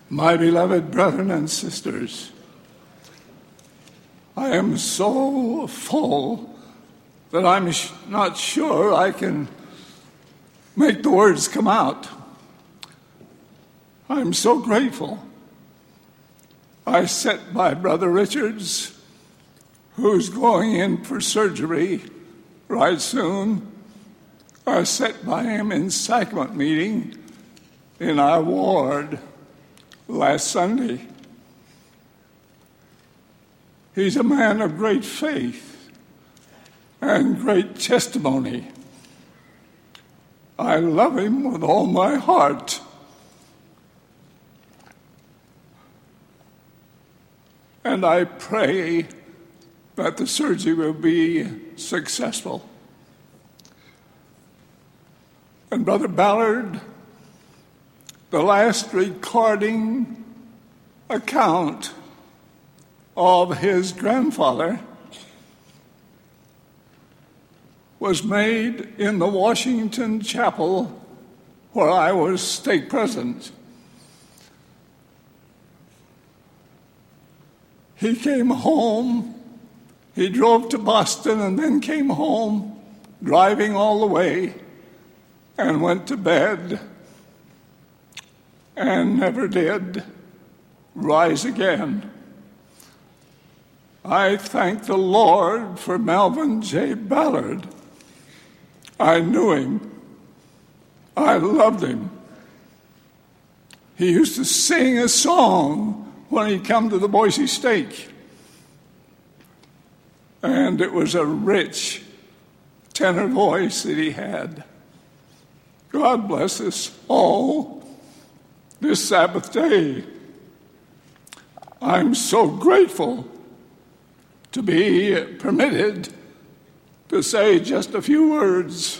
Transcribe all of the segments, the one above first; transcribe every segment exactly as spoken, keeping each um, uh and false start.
My beloved brethren and sisters, I am so full that I'm sh- not sure I can make the words come out. I'm so grateful. I sat by Brother Richards, who's going in for surgery right soon. I sat by him in sacrament meeting in our ward last Sunday. He's a man of great faith and great testimony. I love him with all my heart. And I pray that the surgery will be successful. And Brother Ballard, the last recording account of his grandfather was made in the Washington Chapel where I was stake president. He came home, he drove to Boston and then came home, driving all the way, and went to bed and never did rise again. I thank the Lord for Melvin J. Ballard. I knew him. I loved him. He used to sing a song when he'd come to the Boise Stake. And it was a rich tenor voice that he had. God bless us all this Sabbath day. I'm so grateful to be permitted to say just a few words.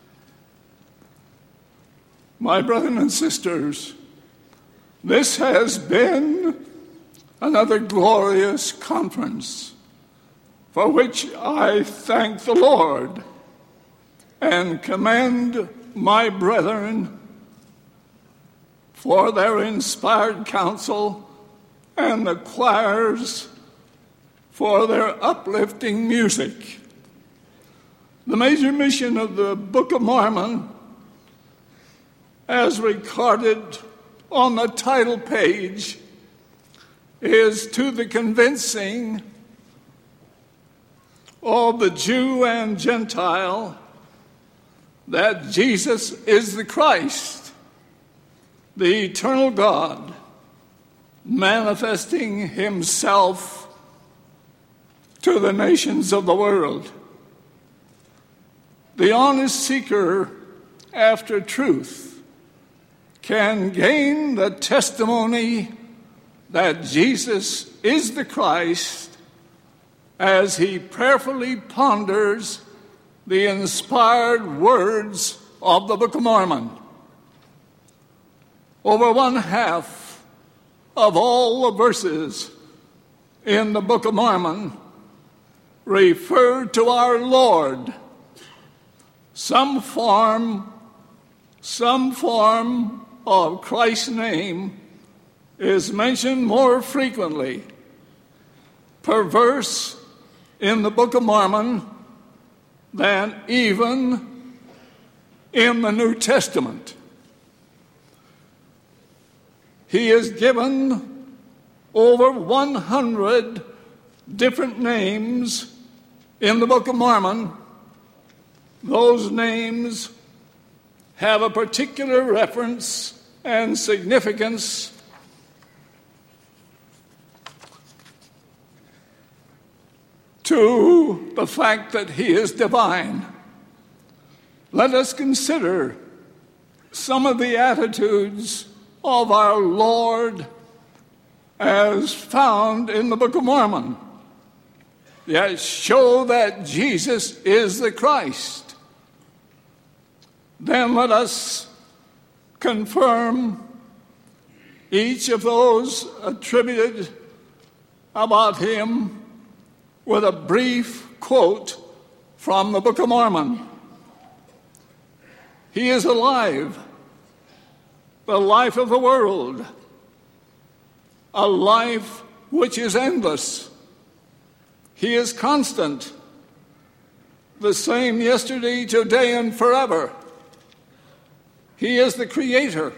My brothers and sisters, this has been another glorious conference for which I thank the Lord and commend my brethren for their inspired counsel and the choirs for their uplifting music. The major mission of the Book of Mormon, as recorded on the title page, is to the convincing of the Jew and Gentile that Jesus is the Christ, the eternal God, manifesting himself to the nations of the world. The honest seeker after truth can gain the testimony that Jesus is the Christ as he prayerfully ponders the inspired words of the Book of Mormon. Over one half of all the verses in the Book of Mormon refer to our Lord. Some form, some form of Christ's name is mentioned more frequently per verse in the Book of Mormon than even in the New Testament. He is given over one hundred different names in the Book of Mormon. Those names have a particular reference and significance to the fact that he is divine. Let us consider some of the attitudes of our Lord as found in the Book of Mormon that show that Jesus is the Christ. Then let us confirm each of those attributed about him with a brief quote from the Book of Mormon. He is alive, the life of the world, a life which is endless. He is constant, the same yesterday, today, and forever. He is the Creator.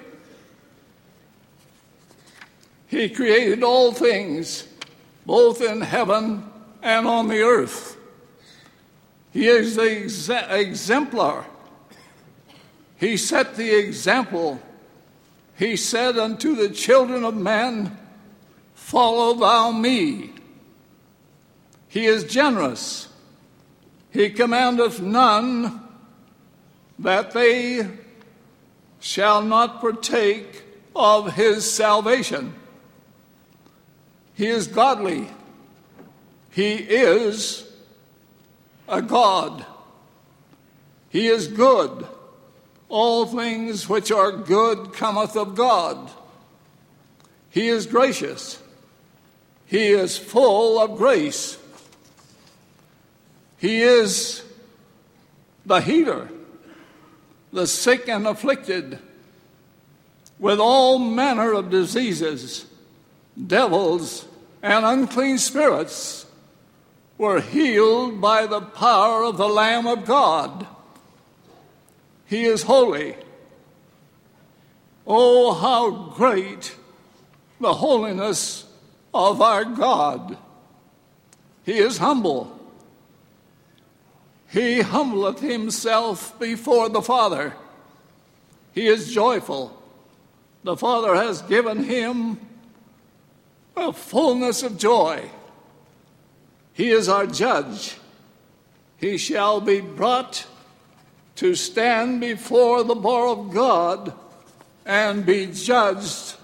He created all things, both in heaven and on the earth. He is the ex- exemplar. He set the example. He said unto the children of men, "Follow thou me." He is generous. He commandeth none that they shall not partake of his salvation. He is godly. He is a God. He is good. All things which are good cometh of God. He is gracious. He is full of grace. He is the healer, the sick and afflicted, with all manner of diseases, devils, and unclean spirits were healed by the power of the Lamb of God. He is holy. Oh, how great the holiness of our God. He is humble. He humbleth himself before the Father. He is joyful. The Father has given him a fullness of joy. He is our judge. He shall be brought to stand before the bar of God and be judged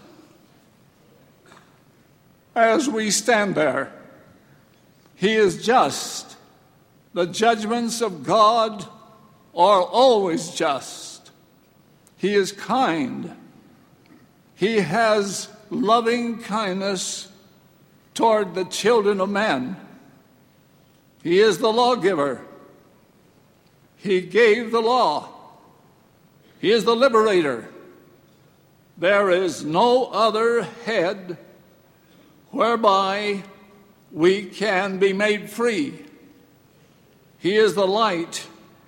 as we stand there. He is just. The judgments of God are always just. He is kind. He has loving kindness toward the children of men. He is the lawgiver. He gave the law. He is the liberator. There is no other head whereby we can be made free. He is the light,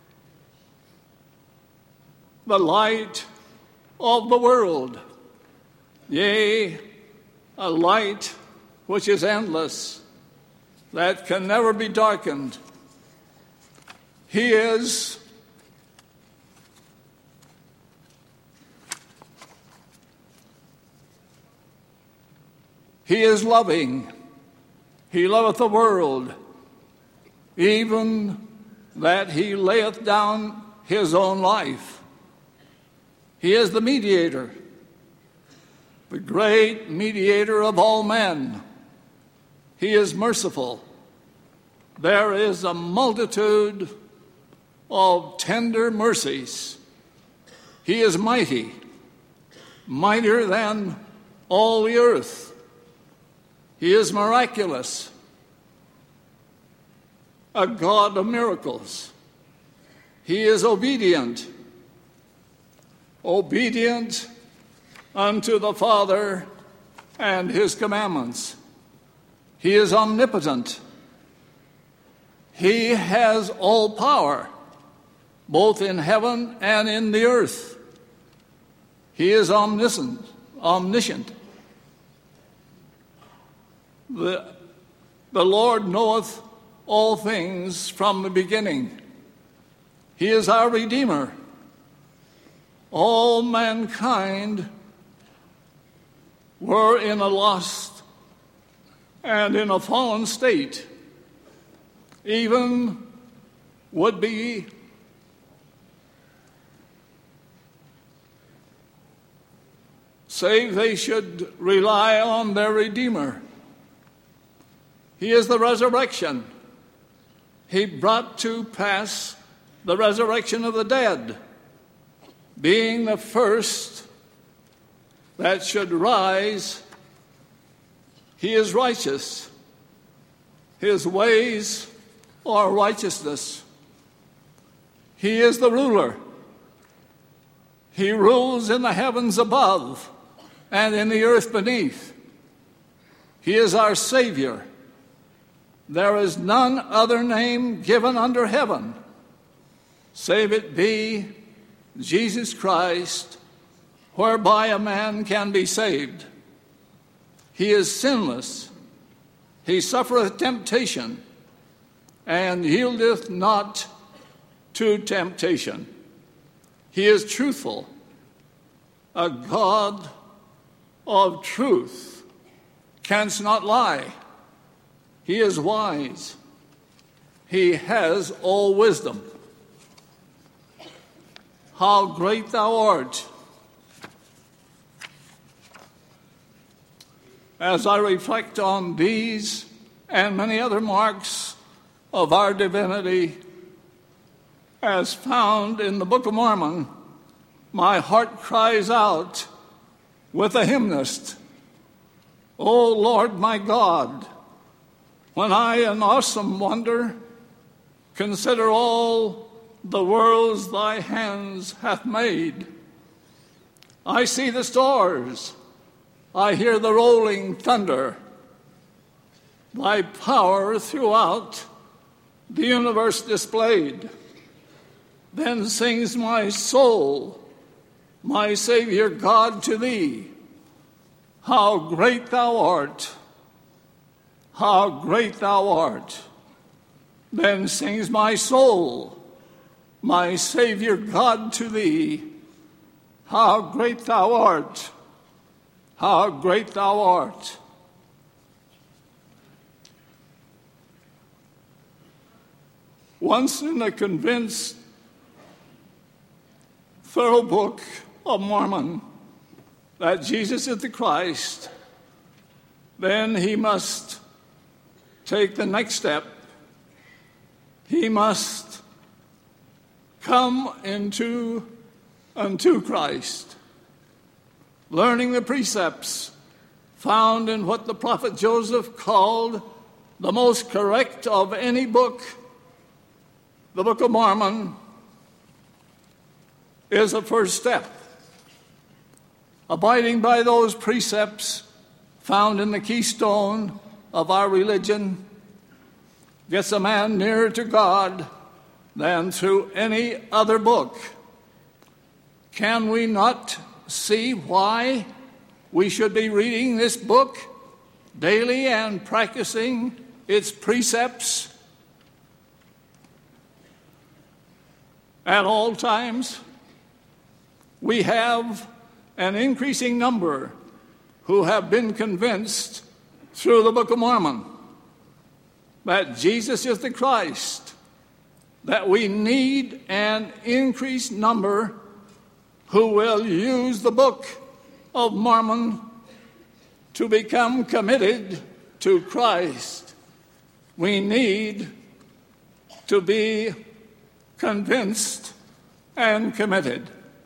the light of the world. Yea, a light which is endless, that can never be darkened. He is He is loving. He loveth the world, even that he layeth down his own life. He is the mediator, the great mediator of all men. He is merciful. There is a multitude of tender mercies. He is mighty, mightier than all the earth. He is miraculous, a God of miracles. He is obedient, obedient unto the Father and his commandments. He is omnipotent. He has all power, both in heaven and in the earth. He is omniscient, omniscient. The, the Lord knoweth all things from the beginning. He is our Redeemer. All mankind were in a lost and in a fallen state, even would be save they should rely on their Redeemer. He is the resurrection. He brought to pass the resurrection of the dead, being the first that should rise. He is righteous. His ways are righteousness. He is the ruler. He rules in the heavens above and in the earth beneath. He is our Savior. There is none other name given under heaven, save it be Jesus Christ, whereby a man can be saved. He is sinless. He suffereth temptation, and yieldeth not to temptation. He is truthful, a God of truth, canst not lie. He is wise. He has all wisdom. How great thou art! As I reflect on these and many other marks of our divinity as found in the Book of Mormon, my heart cries out with a hymnist, O Lord my God, when I in awesome wonder consider all the worlds thy hands hath made, I see the stars, I hear the rolling thunder, thy power throughout the universe displayed. Then sings my soul, my Savior God, to thee, how great thou art, how great thou art. Then sings my soul, my Savior God, to thee, how great thou art, how great thou art. Once in the convinced, thorough Book of Mormon that Jesus is the Christ, then he must take the next step. He must come into unto Christ, learning the precepts found in what the prophet Joseph called the most correct of any book. The Book of Mormon is a first step. Abiding by those precepts found in the keystone of our religion gets a man nearer to God than through any other book. Can we not see why we should be reading this book daily and practicing its precepts at all times? We have an increasing number who have been convinced through the Book of Mormon that Jesus is the Christ, that we need an increased number who will use the Book of Mormon to become committed to Christ. We need to be convinced and committed.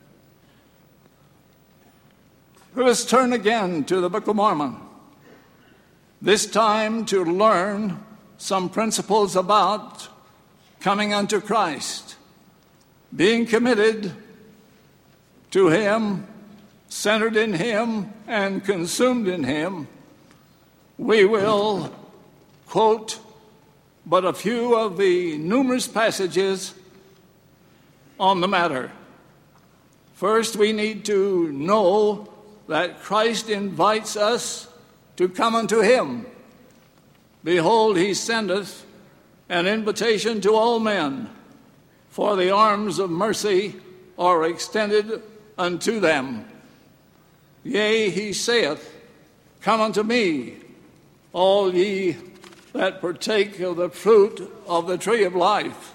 Let us turn again to the Book of Mormon, this time to learn some principles about coming unto Christ, being committed to Him, centered in Him, and consumed in Him. We will quote but a few of the numerous passages on the matter. First, we need to know that Christ invites us to come unto Him. Behold, He sendeth an invitation to all men, for the arms of mercy are extended unto them. Yea, He saith, Come unto me, all ye that partake of the fruit of the tree of life.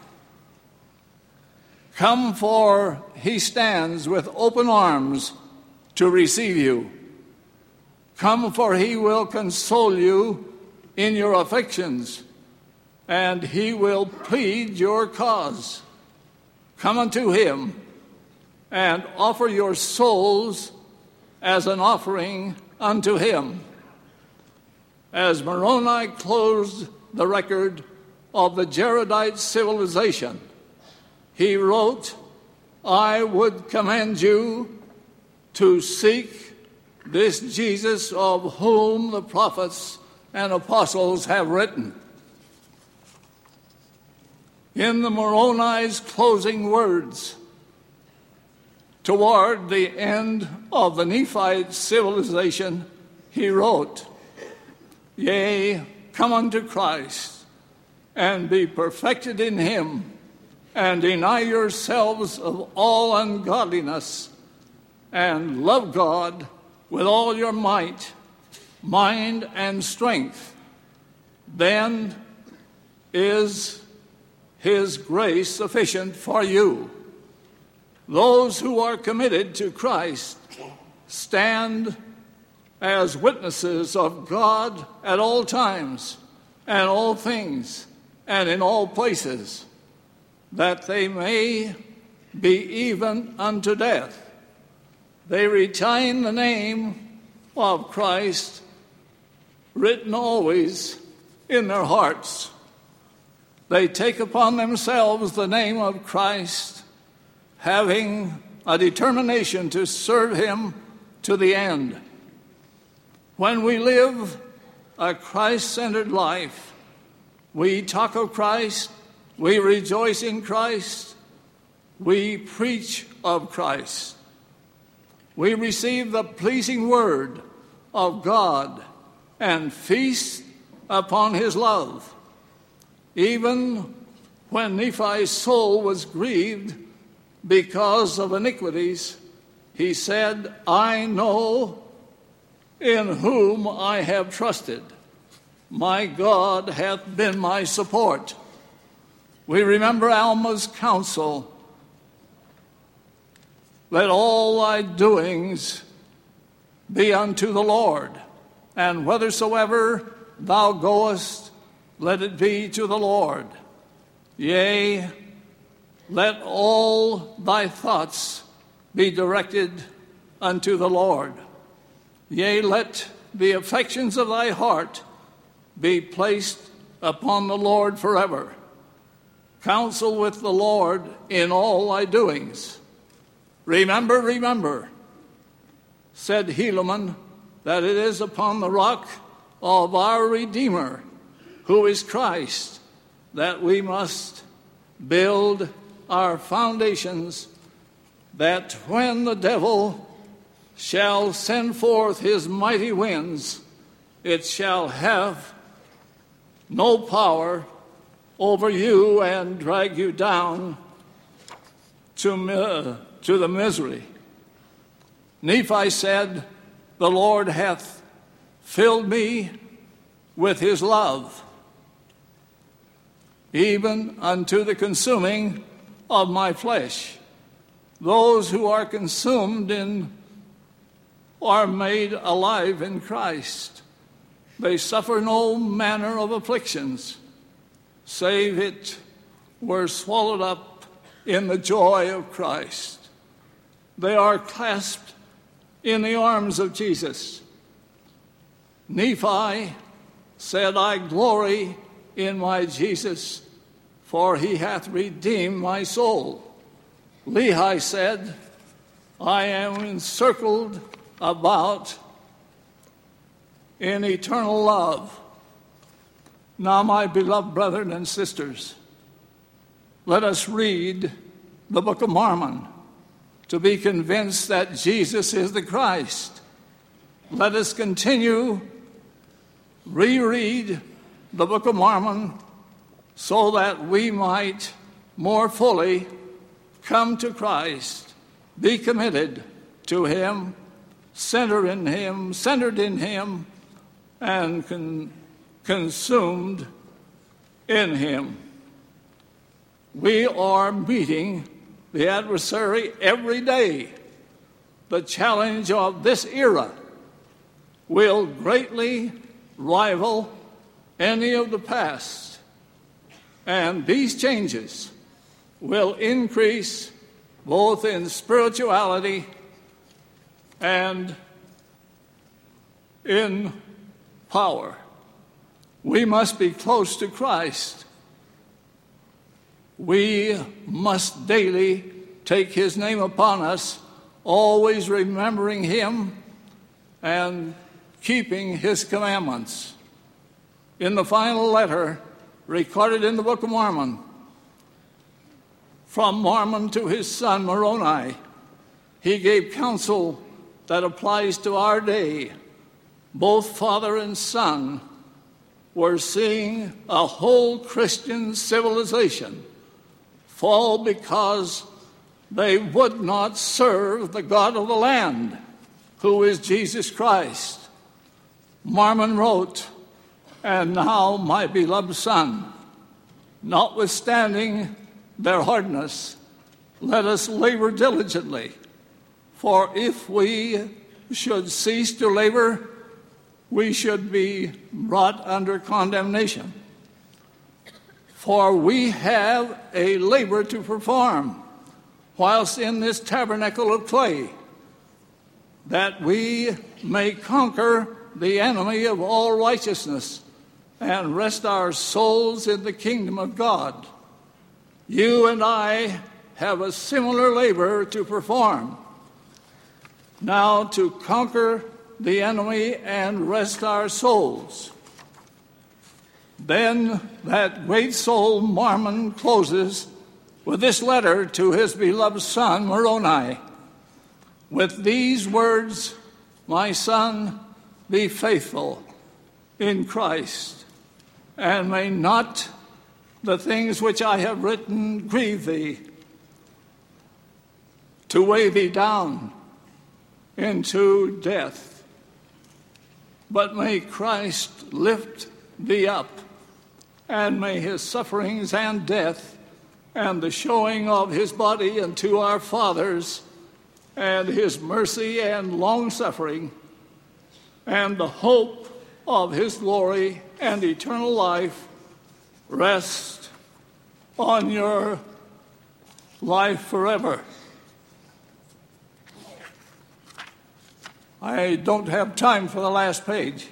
Come, for He stands with open arms to receive you. Come, for He will console you in your afflictions, and He will plead your cause. Come unto Him, and offer your souls as an offering unto Him. As Moroni closed the record of the Jaredite civilization, he wrote, I would command you to seek this Jesus of whom the prophets and apostles have written. In the Moroni's closing words, toward the end of the Nephite civilization, he wrote, "Yea, come unto Christ, and be perfected in him, and deny yourselves of all ungodliness, and love God with all your might, mind, and strength. Then is his grace sufficient for you." Those who are committed to Christ stand as witnesses of God at all times and all things and in all places, that they may be even unto death. They retain the name of Christ written always in their hearts. They take upon themselves the name of Christ, having a determination to serve him to the end. When we live a Christ-centered life, we talk of Christ, we rejoice in Christ, we preach of Christ. We receive the pleasing word of God and feast upon his love. Even when Nephi's soul was grieved because of iniquities, he said, "I know in whom I have trusted. My God hath been my support." We remember Alma's counsel, "Let all thy doings be unto the Lord, and whithersoever thou goest, let it be to the Lord. Yea, let all thy thoughts be directed unto the Lord. Yea, let the affections of thy heart be placed upon the Lord forever. Counsel with the Lord in all thy doings. Remember, remember, said Helaman, that it is upon the rock of our Redeemer, who is Christ, that we must build our foundations, that when the devil shall send forth his mighty winds, it shall have no power over you and drag you down to, uh, to the misery." Nephi said, "The Lord hath filled me with his love, even unto the consuming of my flesh." Those who are consumed in are made alive in Christ. They suffer no manner of afflictions, save it were swallowed up in the joy of Christ. They are clasped in the arms of Jesus. Nephi said, "I glory in my Jesus, for he hath redeemed my soul." Lehi said, "I am encircled about in eternal love." Now, my beloved brethren and sisters, let us read the Book of Mormon to be convinced that Jesus is the Christ. Let us continue reread the Book of Mormon so that we might more fully come to Christ, be committed to him, centered in him, centered in him, and con- consumed in him. We are meeting the adversary every day. The challenge of this era will greatly rival any of the past, and these changes will increase both in spirituality and in power. We must be close to Christ. We must daily take his name upon us, always remembering him and keeping his commandments. in the final letter recorded in the Book of Mormon, from Mormon to his son Moroni, he gave counsel that applies to our day. Both father and son were seeing a whole Christian civilization fall because they would not serve the God of the land, who is Jesus Christ. Mormon wrote, "And now, my beloved son, notwithstanding their hardness, let us labor diligently, for if we should cease to labor, we should be brought under condemnation. For we have a labor to perform, whilst in this tabernacle of clay, that we may conquer the enemy of all righteousness and rest our souls in the kingdom of God. You and I have a similar labor to perform, now to conquer the enemy and rest our souls." Then that great soul Mormon closes with this letter to his beloved son Moroni. With these words, "My son, be faithful in Christ, and may not the things which I have written grieve thee, to weigh thee down into death. But may Christ lift thee up, and may his sufferings and death, and the showing of his body unto our fathers, and his mercy and long-suffering, and the hope of his glory and eternal life rest on your life forever." I don't have time for the last page.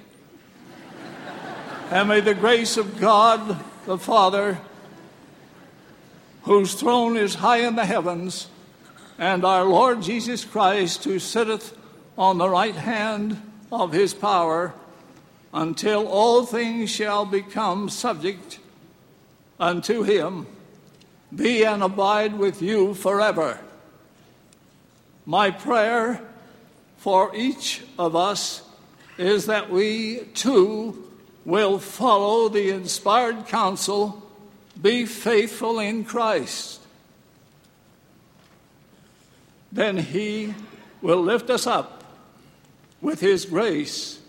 And may the grace of God the Father, whose throne is high in the heavens, and our Lord Jesus Christ, who sitteth on the right hand of his power, until all things shall become subject unto him, be and abide with you forever. My prayer for each of us is that we too will follow the inspired counsel, be faithful in Christ. Then he will lift us up with his grace,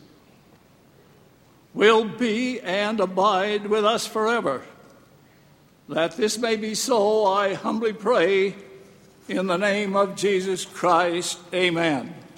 will be and abide with us forever. That this may be so, I humbly pray in the name of Jesus Christ. Amen.